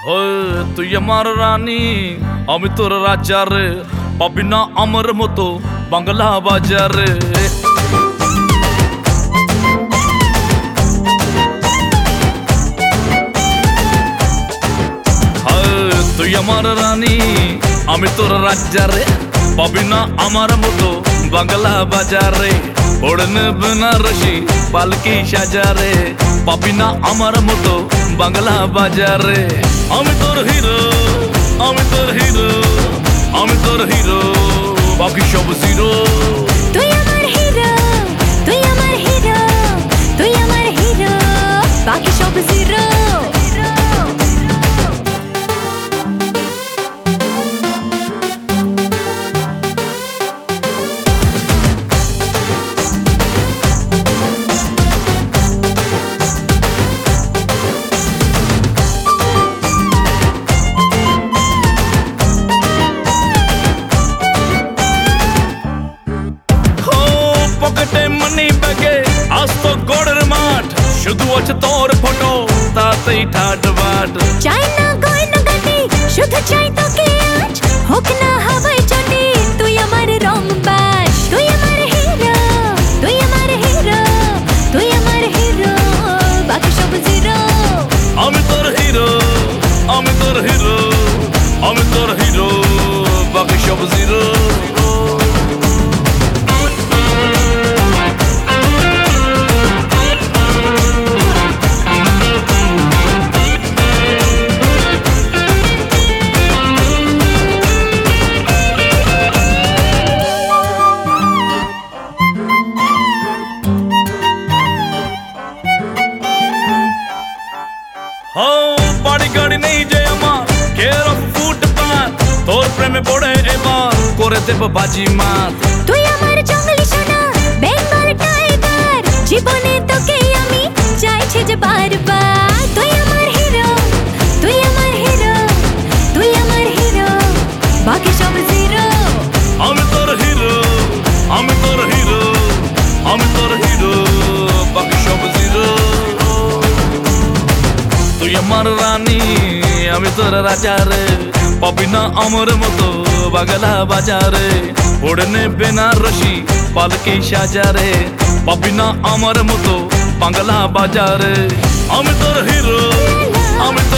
তুই আমার রানী আমি তোর রাজার, পাবি না আমার মতো বাংলা বাজারে। তুই আমার রানী আমি তোর রাজারে, পাবি না আমার মতো বাংলা বাজারে। ওড়নে বেনারসি পালকি সাজারে, পাবি না আমার মতো বাংলা বাজারে। আমি তোর হিরো, আমি তোর হিরো, আমি তোর হিরো, বাকি সব জিরো। তুই আমার হিরো, তুই আমার হিরো, তুই আমার হিরো, বাকি সব জিরো। মানি ব্যাগে আজ তো গড়ের মাঠ, শুধু আছে তোর ফটো তাতেই ঠাট বাট। চাই না গয়না গাটি, শুধু চাই তোকে আজ, হোক না হাওয়ায় চটি। তুই আমার রং বাজ, তুই আমার হিরো, তুই আমার হিরো, তুই আমার হিরো, বাকি সব জিরো। আমি তোর হিরো, আমি তোর হিরো, আমি তোর হিরো, বাকি সব জিরো। বাড়ি গাড়ি নেই যে আমার, কেয়ার অফ ফুটপাথ, তোর প্রেমে পড়ে এবার করে দেব বাজি মাত। তুই আমার জঙ্গলি সোনা, বেঙ্গল টাইগার, জীবনে তোকে আমি চাইছি যে বারবার। তুই আমার হিরো, তুই আমার হিরো, তুই আমার হিরো, বাকি সব জিরো। আমি তোর হিরো, আমি তোর হিরো, আমি তোর হিরো, বাকি সব জিরো। তুই আমার রানী আমি তোর রাজারে, পাবি না আমার মতো বাংলা বাজারে। ওড়নে বেনারসি পালকি সাজারে, পাবি না আমার মতো বাংলা বাজারে। আমি তোর হিরো, আমি